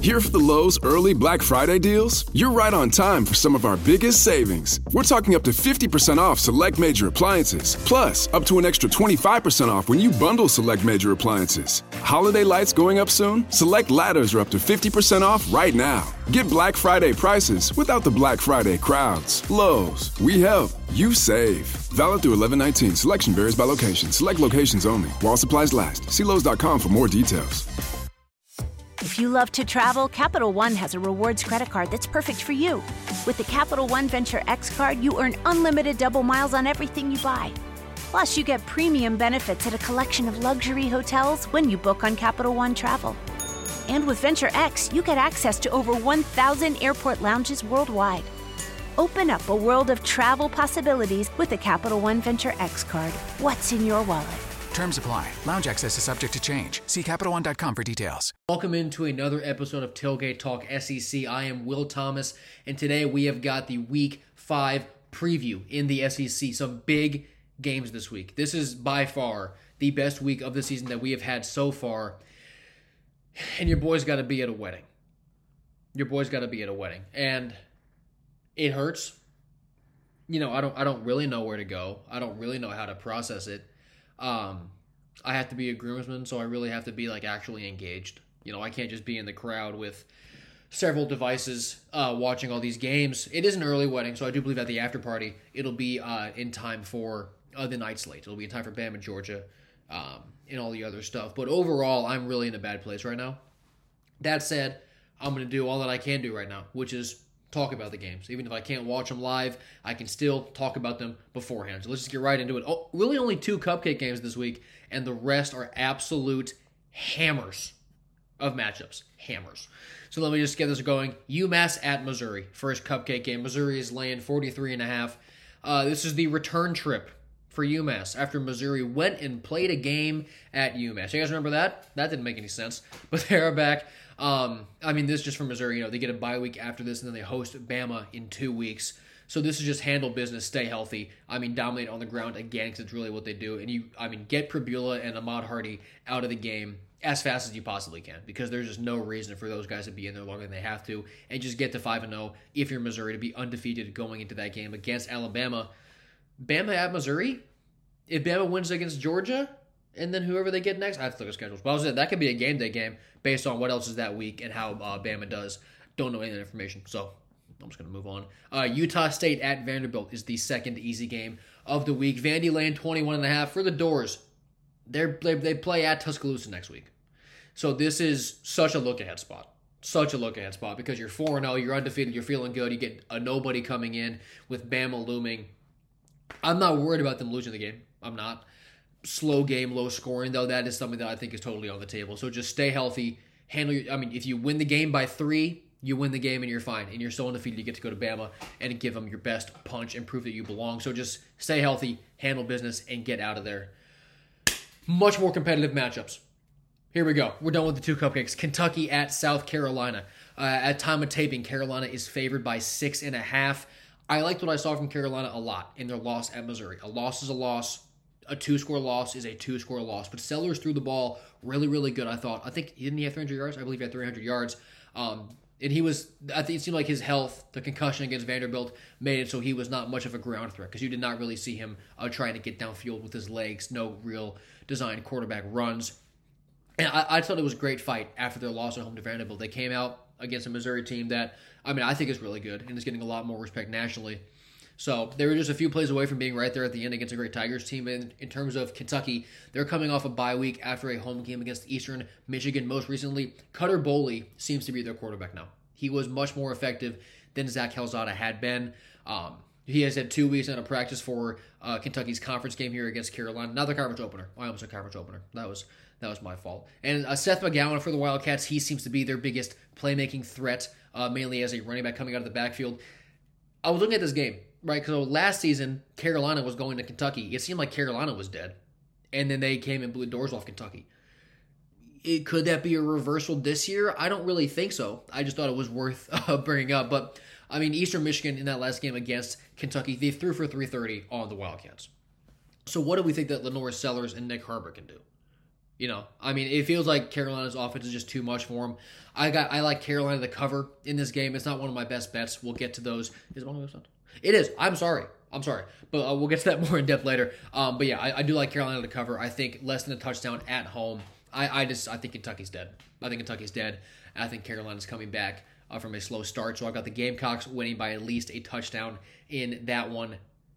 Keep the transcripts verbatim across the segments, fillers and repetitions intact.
Here for the Lowe's early Black Friday deals? You're right on time for some of our biggest savings. We're talking up to fifty percent off select major appliances, plus up to an extra twenty-five percent off when you bundle select major appliances. Holiday lights going up soon? Select ladders are up to fifty percent off right now. Get Black Friday prices without the Black Friday crowds. Lowe's, we help, you save. Valid through eleven nineteen. Selection varies by location. Select locations only. While supplies last. See Lowe's dot com for more details. If you love to travel, Capital One has a rewards credit card that's perfect for you. With the Capital One Venture X card, you earn unlimited double miles on everything you buy. Plus, you get premium benefits at a collection of luxury hotels when you book on Capital One Travel. And with Venture X, you get access to over one thousand airport lounges worldwide. Open up a world of travel possibilities with the Capital One Venture X card. What's in your wallet? Terms apply. Lounge access is subject to change. See Capital One dot com for details. Welcome into another episode of Tailgate Talk S E C. I am Will Thomas, and today we have got the Week five preview in the S E C. Some big games this week. This is by far the best week of the season that we have had so far, and your boy's got to be at a wedding. Your boy's got to be at a wedding, and it hurts. You know, I don't. I don't really know where to go. I don't really know how to process it. Um, I have to be a groomsman, so I really have to be like actually engaged. You know, I can't just be in the crowd with several devices uh, watching all these games. It is an early wedding, so I do believe at the after party it'll be uh, in time for uh, the night slate. It'll be in time for Bama, Georgia, um, and all the other stuff. But overall, I'm really in a bad place right now. That said, I'm going to do all that I can do right now, which is talk about the games. Even if I can't watch them live, I can still talk about them beforehand. So let's just get right into it. Oh, really only two cupcake games this week, and the rest are absolute hammers of matchups. Hammers. So let me just get this going. UMass at Missouri. First cupcake game. Missouri is laying forty-three and a half. Uh, this is the return trip for UMass after Missouri went and played a game at UMass. You guys remember that? That didn't make any sense. But they are back. Um, I mean, this is just for Missouri. You know, they get a bye week after this, and then they host Bama in two weeks. So this is just handle business, stay healthy. I mean, dominate on the ground again, because it's really what they do. And you, I mean, get Pribula and Ahmad Hardy out of the game as fast as you possibly can, because there's just no reason for those guys to be in there longer than they have to. And just get to five and oh if you're Missouri, to be undefeated going into that game against Alabama. Bama at Missouri? If Bama wins against Georgia, and then whoever they get next, I have to look at schedules. But I was saying, that could be a game day game based on what else is that week and how uh, Bama does. Don't know any of that information, so I'm just going to move on. Uh, Utah State at Vanderbilt is the second easy game of the week. Vandy laying twenty-one and a half for the Doors. They're, they they play at Tuscaloosa next week. So this is such a look-ahead spot. Such a look-ahead spot, because you're four and oh, you're undefeated, you're feeling good, you get a nobody coming in with Bama looming. I'm not worried about them losing the game. I'm not. Slow game, low scoring, though, that is something that I think is totally on the table. So just stay healthy. Handle your, I mean, if you win the game by three, you win the game and you're fine. And you're still undefeated. You get to go to Bama and give them your best punch and prove that you belong. So just stay healthy, handle business, and get out of there. Much more competitive matchups. Here we go. We're done with the two cupcakes. Kentucky at South Carolina. Uh, at time of taping, Carolina is favored by six and a half. I liked what I saw from Carolina a lot in their loss at Missouri. A loss is a loss. A two-score loss is a two-score loss. But Sellers threw the ball really, really good, I thought. I think, didn't he have three hundred yards? I believe he had three hundred yards. Um, and he was, I think it seemed like his health, the concussion against Vanderbilt, made it so he was not much of a ground threat, because you did not really see him uh, trying to get downfield with his legs. No real designed quarterback runs. And I, I thought it was a great fight after their loss at home to Vanderbilt. They came out against a Missouri team that, I mean, I think is really good and is getting a lot more respect nationally. So they were just a few plays away from being right there at the end against a great Tigers team. And in terms of Kentucky, they're coming off a bye week after a home game against Eastern Michigan most recently. Cutter Boley seems to be their quarterback now. He was much more effective than Zach Calzada had been. Um, he has had two weeks out of practice for uh, Kentucky's conference game here against Carolina. Not the conference opener. I almost said conference opener. That was that was my fault. And uh, Seth McGowan for the Wildcats, he seems to be their biggest playmaking threat, uh, mainly as a running back coming out of the backfield. I was looking at this game. Right, because last season, Carolina was going to Kentucky. It seemed like Carolina was dead. And then they came and blew the doors off Kentucky. It, could that be a reversal this year? I don't really think so. I just thought it was worth uh, bringing up. But, I mean, Eastern Michigan in that last game against Kentucky, they threw for three thirty on the Wildcats. So what do we think that Lenore Sellers and Nick Harbor can do? You know, I mean, it feels like Carolina's offense is just too much for him. I got, I like Carolina to cover in this game. It's not one of my best bets. We'll get to those. Is it one of those? It is. I'm sorry. I'm sorry. But uh, we'll get to that more in depth later. Um, but yeah, I, I do like Carolina to cover. I think less than a touchdown at home. I, I just, I think Kentucky's dead. I think Kentucky's dead. I think Carolina's coming back uh, from a slow start. So I've got the Gamecocks winning by at least a touchdown in that one.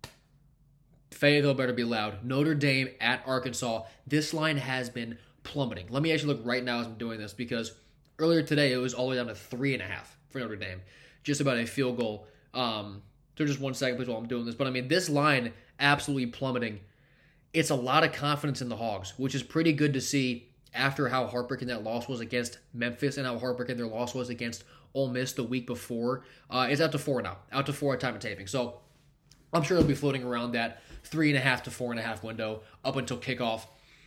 Fayetteville better be loud. Notre Dame at Arkansas. This line has been plummeting. Let me actually look right now as I'm doing this because earlier today it was all the way down to three and a half for Notre Dame. Just about a field goal. Um, so just one second, please, while I'm doing this. But I mean, this line absolutely plummeting. It's a lot of confidence in the Hogs, which is pretty good to see after how heartbreaking that loss was against Memphis and how heartbreaking their loss was against Ole Miss the week before. Uh, it's out to four now. Out to four at time of taping. So I'm sure it'll be floating around that three and a half to four and a half window up until kickoff.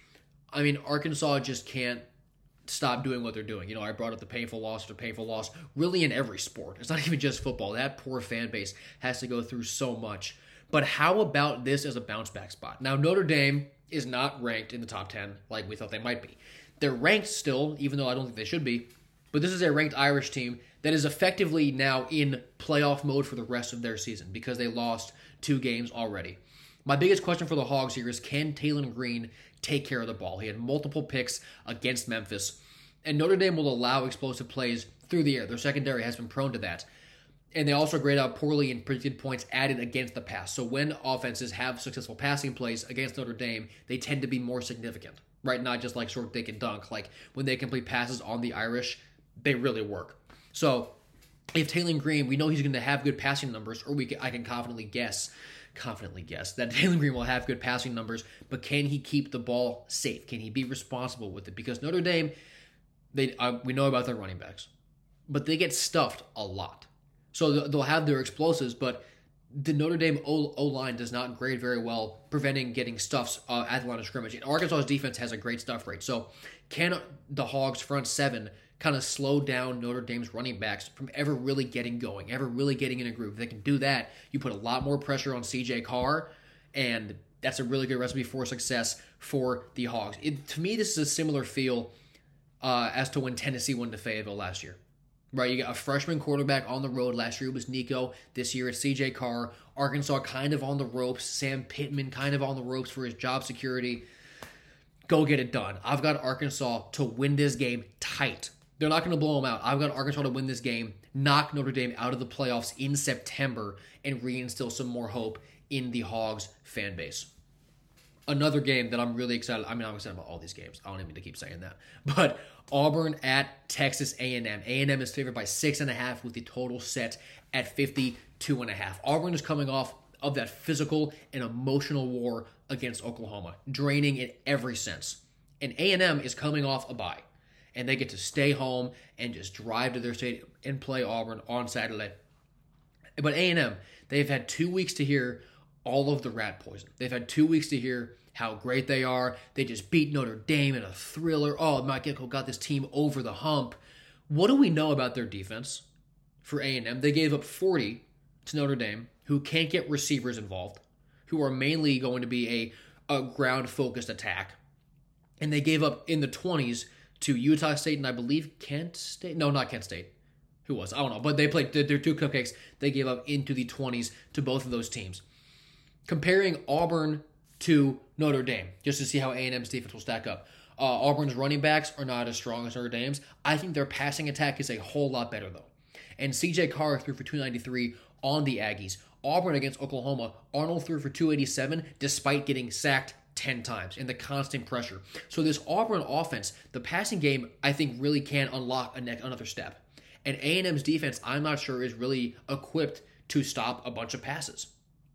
I mean, Arkansas just can't stop doing what they're doing. You know, I brought up the painful loss after painful loss, really in every sport. It's not even just football. That poor fan base has to go through so much. But how about this as a bounce back spot? Now, Notre Dame is not ranked in the top ten like we thought they might be. They're ranked still, even though I don't think they should be. But this is a ranked Irish team that is effectively now in playoff mode for the rest of their season because they lost two games already. My biggest question for the Hogs here is, can Taylon Green take care of the ball? He had multiple picks against Memphis, and Notre Dame will allow explosive plays through the air. Their secondary has been prone to that. And they also grade out poorly in predicted points added against the pass. So when offenses have successful passing plays against Notre Dame, they tend to be more significant, right? Not just like short, dick, and dunk. Like when they complete passes on the Irish, they really work. So if Taylon Green, we know he's going to have good passing numbers, or we can, I can confidently guess confidently guess that Taylon Green will have good passing numbers, but can he keep the ball safe? Can he be responsible with it? Because Notre Dame, they uh, we know about their running backs, but they get stuffed a lot. So they'll have their explosives, but the Notre Dame O-line does not grade very well, preventing getting stuffs uh, at the line of scrimmage. And Arkansas's defense has a great stuff rate. So can the Hogs' front seven kind of slow down Notre Dame's running backs from ever really getting going, ever really getting in a groove? If they can do that, you put a lot more pressure on C J Carr, and that's a really good recipe for success for the Hogs. It, to me, this is a similar feel uh, as to when Tennessee won to Fayetteville last year. Right, you got a freshman quarterback on the road. Last year it was Nico. This year it's C J Carr. Arkansas kind of on the ropes. Sam Pittman kind of on the ropes for his job security. Go get it done. I've got Arkansas to win this game tight. They're not going to blow them out. I've got Arkansas to win this game, knock Notre Dame out of the playoffs in September, and reinstill some more hope in the Hogs fan base. Another game that I'm really excited. I mean, I'm excited about all these games. I don't even need to keep saying that. But Auburn at Texas A and M. A and M is favored by six and a half with the total set at fifty-two and a half. Auburn is coming off of that physical and emotional war against Oklahoma, draining in every sense. And A and M is coming off a bye, and they get to stay home and just drive to their stadium and play Auburn on Saturday. But A and M, they've had two weeks to hear all of the rat poison. They've had two weeks to hear how great they are. They just beat Notre Dame in a thriller. Oh, Mike Elko got this team over the hump. What do we know about their defense for A and M? They gave up forty to Notre Dame, who can't get receivers involved, who are mainly going to be a, a ground-focused attack. And they gave up in the twenties to Utah State and I believe Kent State. No, not Kent State. Who was? I don't know. But they played their two cupcakes. They gave up into the twenties to both of those teams. Comparing Auburn to Notre Dame, just to see how A and M's defense will stack up. Uh, Auburn's running backs are not as strong as Notre Dame's. I think their passing attack is a whole lot better, though. And C J Carr threw for two ninety-three on the Aggies. Auburn against Oklahoma, Arnold threw for two eighty-seven despite getting sacked ten times and the constant pressure. So this Auburn offense, the passing game, I think really can unlock a ne- another step. And A and M's defense, I'm not sure, is really equipped to stop a bunch of passes.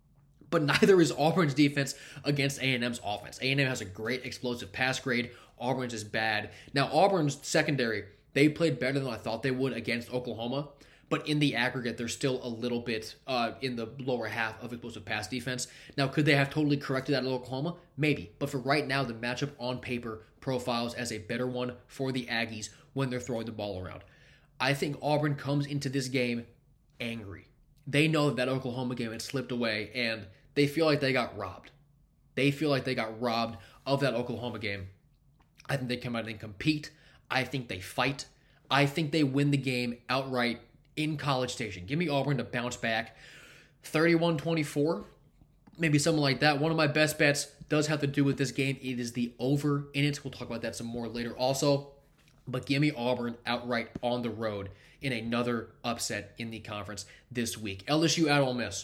But neither is Auburn's defense against A and M's offense. A and M has a great explosive pass grade. Auburn's is bad. Now, Auburn's secondary, they played better than I thought they would against Oklahoma. But in the aggregate, they're still a little bit uh, in the lower half of explosive pass defense. Now, could they have totally corrected that at Oklahoma? Maybe. But for right now, the matchup on paper profiles as a better one for the Aggies when they're throwing the ball around. I think Auburn comes into this game angry. They know that Oklahoma game had slipped away, and they feel like they got robbed. They feel like they got robbed of that Oklahoma game. I think they come out and compete. I think they fight. I think they win the game outright in College Station. Give me Auburn to bounce back. thirty-one twenty-four, maybe something like that. One of my best bets does have to do with this game. It is the over in it. We'll talk about that some more later also. But give me Auburn outright on the road in another upset in the conference this week. L S U at Ole Miss.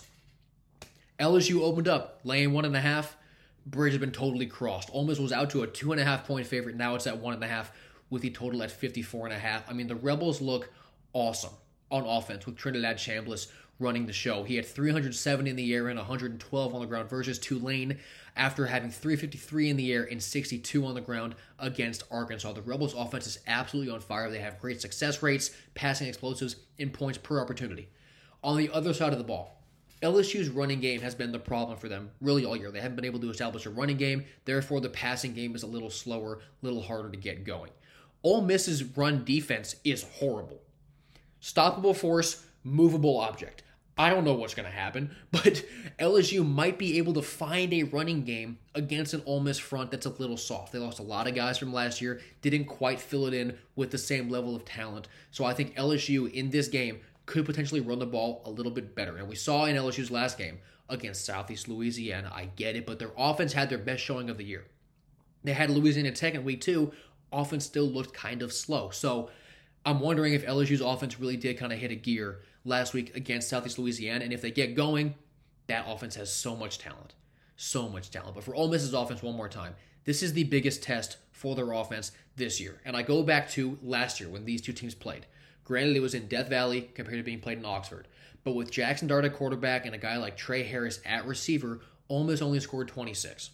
L S U opened up, laying one and a half. Bridge has been totally crossed. Ole Miss was out to a two and a half point favorite. Now it's at one and a half with the total at fifty-four and a half. I mean, the Rebels look awesome on offense with Trinidad Chambliss running the show. He had three hundred seven in the air and one hundred twelve on the ground versus Tulane after having three fifty-three in the air and sixty-two on the ground against Arkansas. The Rebels offense is absolutely on fire. They have great success rates, passing explosives, and points per opportunity. On the other side of the ball, L S U's running game has been the problem for them really all year. They haven't been able to establish a running game. Therefore, the passing game is a little slower, a little harder to get going. Ole Miss's run defense is horrible. Stoppable force, movable object. I don't know what's going to happen, but L S U might be able to find a running game against an Ole Miss front that's a little soft. They lost a lot of guys from last year, didn't quite fill it in with the same level of talent. So I think L S U in this game could potentially run the ball a little bit better. And we saw in L S U's last game against Southeast Louisiana, I get it, but their offense had their best showing of the year. They had Louisiana Tech in week two. Offense still looked kind of slow. So I'm wondering if L S U's offense really did kind of hit a gear last week against Southeast Louisiana. And if they get going, that offense has so much talent. So much talent. But for Ole Miss's offense, one more time, this is the biggest test for their offense this year. And I go back to last year when these two teams played. Granted, it was in Death Valley compared to being played in Oxford. But with Jackson Dart at quarterback and a guy like Trey Harris at receiver, Ole Miss only scored twenty-six.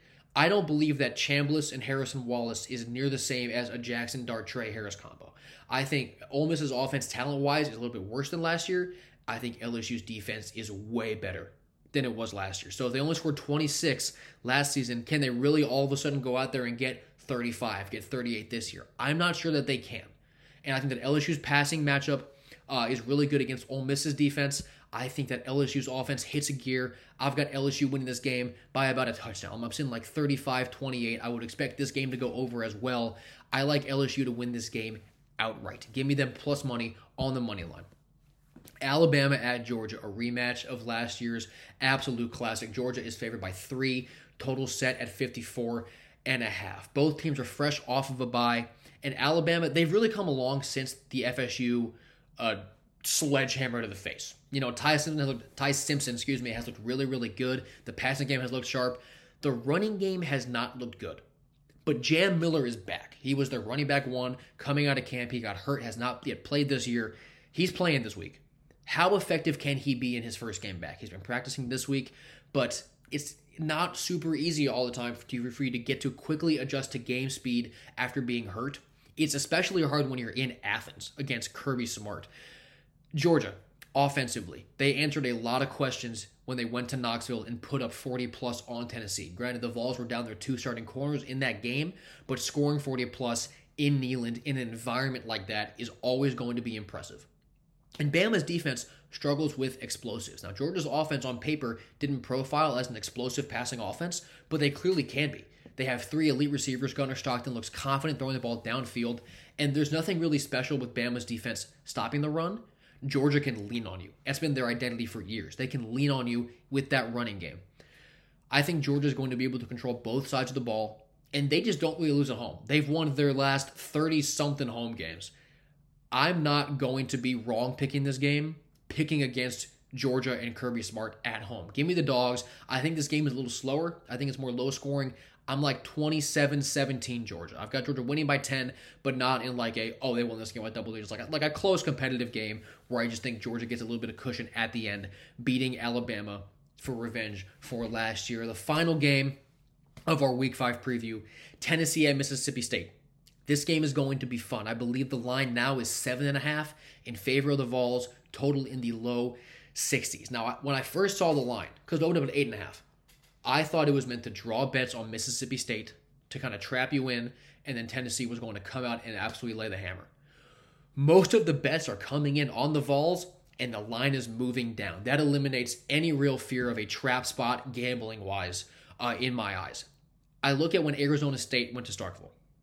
I don't believe that Chambliss and Harrison Wallace is near the same as a Jackson Dart Trey Harris combo. I think Ole Miss's offense talent-wise is a little bit worse than last year. I think L S U's defense is way better than it was last year. So if they only scored twenty-six last season, can they really all of a sudden go out there and get thirty-five, get thirty-eight this year? I'm not sure that they can. And I think that L S U's passing matchup uh, is really good against Ole Miss's defense. I think that L S U's offense hits a gear. I've got L S U winning this game by about a touchdown. I'm up seeing like thirty-five twenty-eight. I would expect this game to go over as well. I like L S U to win this game outright. Give me them plus money on the money line. Alabama at Georgia, a rematch of last year's absolute classic. Georgia is favored by three, total set at fifty-four and a half. Both teams are fresh off of a bye, and Alabama, they've really come along since the F S U uh, sledgehammer to the face. You know, Ty Simpson, has looked, Ty Simpson, excuse me, has looked really, really good. The passing game has looked sharp. The running game has not looked good. But Jam Miller is back. He was their running back one coming out of camp. He got hurt, has not yet played this year. He's playing this week. How effective can he be in his first game back? He's been practicing this week, but it's not super easy all the time for you, for you to get to quickly adjust to game speed after being hurt. It's especially hard when you're in Athens against Kirby Smart. Georgia, offensively, they answered a lot of questions when they went to Knoxville and put up forty plus on Tennessee. Granted, the Vols were down their two starting corners in that game, but scoring forty plus in Neyland in an environment like that is always going to be impressive. And Bama's defense struggles with explosives. Now, Georgia's offense on paper didn't profile as an explosive passing offense, but they clearly can be. They have three elite receivers. Gunnar Stockton looks confident throwing the ball downfield, and there's nothing really special with Bama's defense stopping the run. Georgia can lean on you. That's been their identity for years. They can lean on you with that running game. I think Georgia's going to be able to control both sides of the ball, and they just don't really lose at home. They've won their last thirty-something home games. I'm not going to be wrong picking this game, picking against Georgia and Kirby Smart at home. Give me the dogs. I think this game is a little slower. I think it's more low scoring. I'm like twenty-seven seventeen Georgia. I've got Georgia winning by ten, but not in like a, oh, they won this game by double digits. Like a, like a close competitive game where I just think Georgia gets a little bit of cushion at the end, beating Alabama for revenge for last year. The final game of our Week five preview, Tennessee at Mississippi State. This game is going to be fun. I believe the line now is seven and a half in favor of the Vols, total in the low sixties. Now, when I first saw the line, because it opened up at eight and a half, I thought it was meant to draw bets on Mississippi State to kind of trap you in, and then Tennessee was going to come out and absolutely lay the hammer. Most of the bets are coming in on the Vols, and the line is moving down. That eliminates any real fear of a trap spot gambling-wise uh, in my eyes. I look at when Arizona State went to Starkville.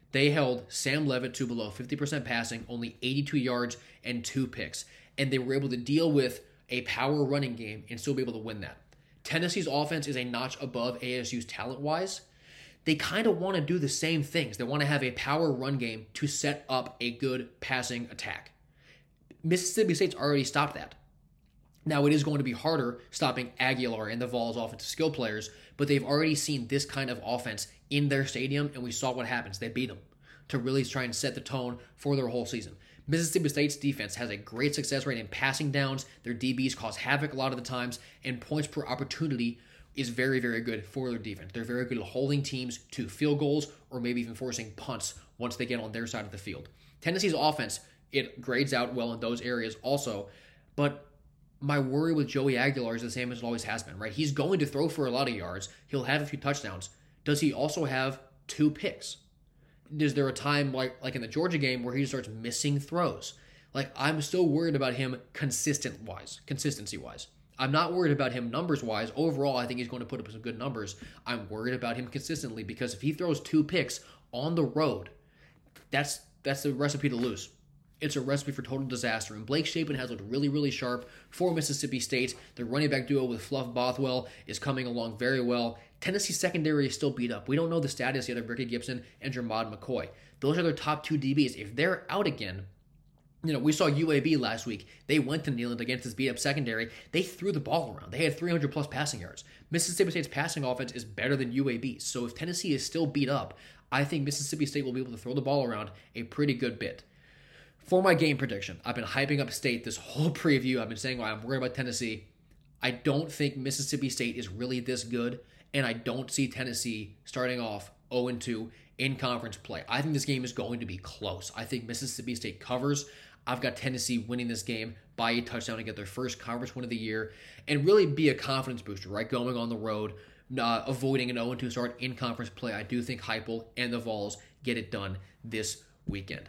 They held Sam Levitt to below fifty percent passing, only eighty-two yards and two picks. And they were able to deal with a power running game and still be able to win that. Tennessee's offense is a notch above A S U's talent-wise. They kind of want to do the same things. They want to have a power run game to set up a good passing attack. Mississippi State's already stopped that. Now, it is going to be harder stopping Aguilar and the Vols offensive skill players, but they've already seen this kind of offense in their stadium, and we saw what happens. They beat them to really try and set the tone for their whole season. Mississippi State's defense has a great success rate in passing downs. Their D Bs cause havoc a lot of the times, and points per opportunity is very, very good for their defense. They're very good at holding teams to field goals or maybe even forcing punts once they get on their side of the field. Tennessee's offense, it grades out well in those areas also, but my worry with Joey Aguilar is the same as it always has been, right? He's going to throw for a lot of yards. He'll have a few touchdowns. Does he also have two picks? Is there a time like like in the Georgia game where he starts missing throws? Like, I'm still worried about him consistent-wise, consistency-wise. I'm not worried about him numbers-wise. Overall, I think he's going to put up some good numbers. I'm worried about him consistently because if he throws two picks on the road, that's that's the recipe to lose. It's a recipe for total disaster. And Blake Shapen has looked really, really sharp for Mississippi State. The running back duo with Fluff Bothwell is coming along very well. Tennessee's secondary is still beat up. We don't know the status yet of Ricky Gibson and Jermod McCoy. Those are their top two D Bs. If they're out again, you know, we saw U A B last week. They went to Neyland against this beat-up secondary. They threw the ball around. They had three hundred plus passing yards. Mississippi State's passing offense is better than U A B's. So if Tennessee is still beat up, I think Mississippi State will be able to throw the ball around a pretty good bit. For my game prediction, I've been hyping up State this whole preview. I've been saying why I'm worried about Tennessee. I don't think Mississippi State is really this good, and I don't see Tennessee starting off oh and two in conference play. I think this game is going to be close. I think Mississippi State covers. I've got Tennessee winning this game by a touchdown to get their first conference win of the year and really be a confidence booster, right? Going on the road, uh, avoiding an oh and two start in conference play. I do think Heupel and the Vols get it done this weekend.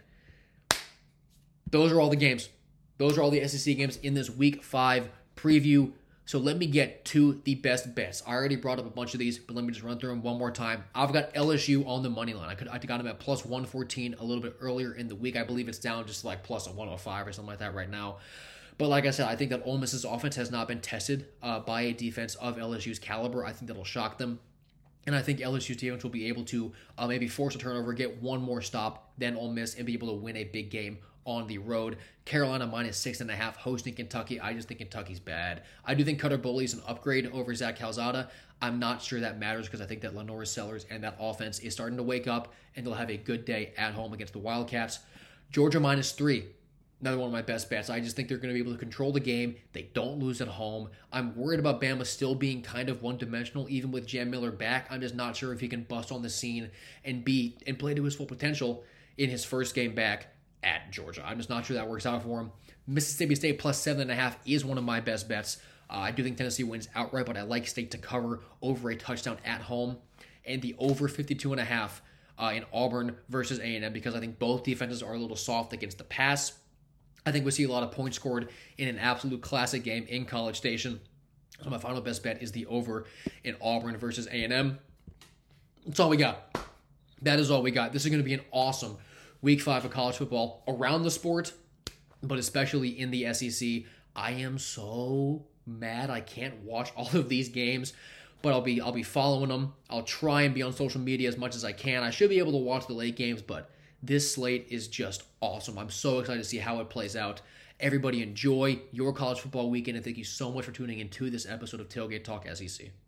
Those are all the games. Those are all the S E C games in this week five preview. So let me get to the best bets. I already brought up a bunch of these, but let me just run through them one more time. I've got L S U on the money line. I could I got them at plus one fourteen a little bit earlier in the week. I believe it's down just like plus a one oh five or something like that right now. But like I said, I think that Ole Miss's offense has not been tested uh, by a defense of L S U's caliber. I think that'll shock them. And I think L S U's defense will be able to uh, maybe force a turnover, get one more stop than Ole Miss, and be able to win a big game on the road. Carolina minus six and a half hosting Kentucky. I just think Kentucky's bad. I do think Cutter Boley's an upgrade over Zach Calzada. I'm not sure that matters because I think that Lenora Sellers and that offense is starting to wake up and they'll have a good day at home against the Wildcats. Georgia minus three. Another one of my best bets. I just think they're going to be able to control the game. They don't lose at home. I'm worried about Bama still being kind of one-dimensional, even with Jam Miller back. I'm just not sure if he can bust on the scene and be and play to his full potential in his first game back at Georgia. I'm just not sure that works out for him. Mississippi State plus seven and a half is one of my best bets. Uh, I do think Tennessee wins outright, but I like State to cover over a touchdown at home, and the over fifty-two and a half uh, in Auburn versus A and M because I think both defenses are a little soft against the pass. I think we see a lot of points scored in an absolute classic game in College Station. So my final best bet is the over in Auburn versus A and M. That's all we got. That is all we got. This is going to be an awesome week five of college football around the sport, but especially in the S E C. I am so mad I can't watch all of these games, but I'll be I'll be following them. I'll try and be on social media as much as I can. I should be able to watch the late games, but this slate is just awesome. I'm so excited to see how it plays out. Everybody enjoy your college football weekend, and thank you so much for tuning in to this episode of Tailgate Talk S E C.